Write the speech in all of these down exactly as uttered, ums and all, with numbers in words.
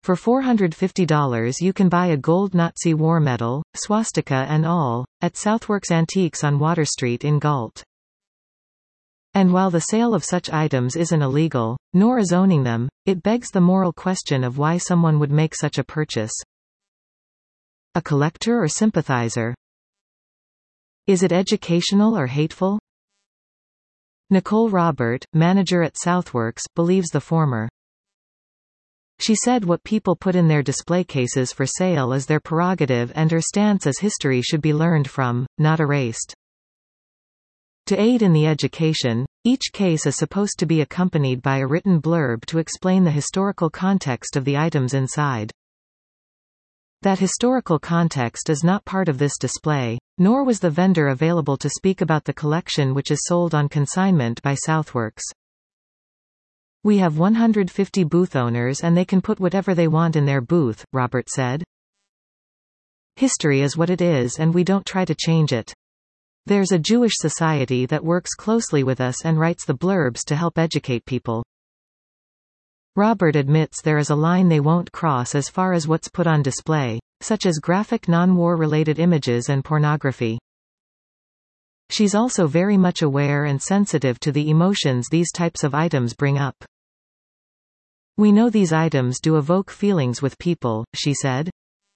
For four hundred fifty dollars you can buy a gold Nazi war medal, swastika and all, at Southworks Antiques on Water Street in Galt. And while the sale of such items isn't illegal, nor is owning them, it begs the moral question of why someone would make such a purchase. A collector or sympathizer? Is it educational or hateful? Nicole Robert, manager at Southworks, believes the former. She said what people put in their display cases for sale is their prerogative, and her stance is history should be learned from, not erased. To aid in the education, each case is supposed to be accompanied by a written blurb to explain the historical context of the items inside. That historical context is not part of this display, nor was the vendor available to speak about the collection which is sold on consignment by Southworks. We have one hundred fifty booth owners and they can put whatever they want in their booth, Robert said. History is what it is and we don't try to change it. There's a Jewish society that works closely with us and writes the blurbs to help educate people. Robert admits there is a line they won't cross as far as what's put on display, such as graphic non-war related images and pornography. She's also very much aware and sensitive to the emotions these types of items bring up. We know these items do evoke feelings with people, she said.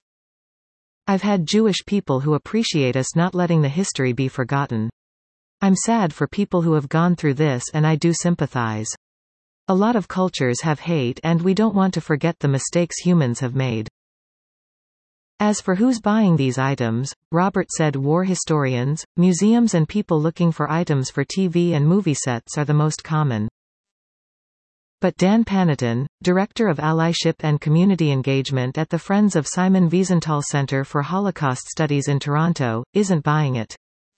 I've had Jewish people who appreciate us not letting the history be forgotten. I'm sad for people who have gone through this and I do sympathize. A lot of cultures have hate and we don't want to forget the mistakes humans have made. As for who's buying these items, Robert said war historians, museums and people looking for items for T V and movie sets are the most common. But Dan Panetton, Director of Allyship and Community Engagement at the Friends of Simon Wiesenthal Center for Holocaust Studies in Toronto, isn't buying it.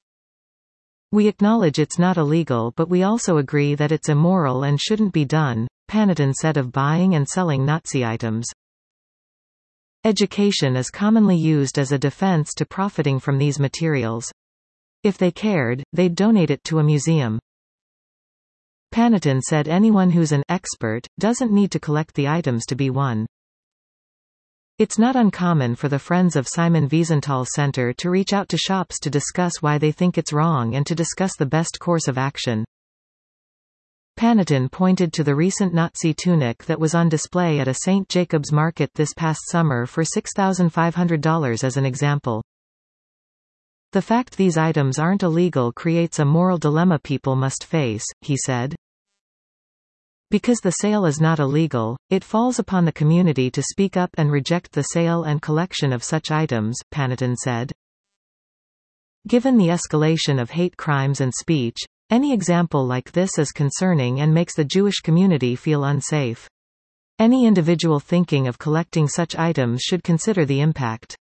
We acknowledge it's not illegal but we also agree that it's immoral and shouldn't be done, Panetton said of buying and selling Nazi items. Education is commonly used as a defense to profiting from these materials. If they cared, they'd donate it to a museum. Panetton said anyone who's an expert doesn't need to collect the items to be one. It's not uncommon for the Friends of Simon Wiesenthal Center to reach out to shops to discuss why they think it's wrong and to discuss the best course of action. Panetton pointed to the recent Nazi tunic that was on display at a Saint Jacob's market this past summer for six thousand five hundred dollars as an example. The fact these items aren't illegal creates a moral dilemma people must face, he said. Because the sale is not illegal, it falls upon the community to speak up and reject the sale and collection of such items, Panetton said. Given the escalation of hate crimes and speech, any example like this is concerning and makes the Jewish community feel unsafe. Any individual thinking of collecting such items should consider the impact.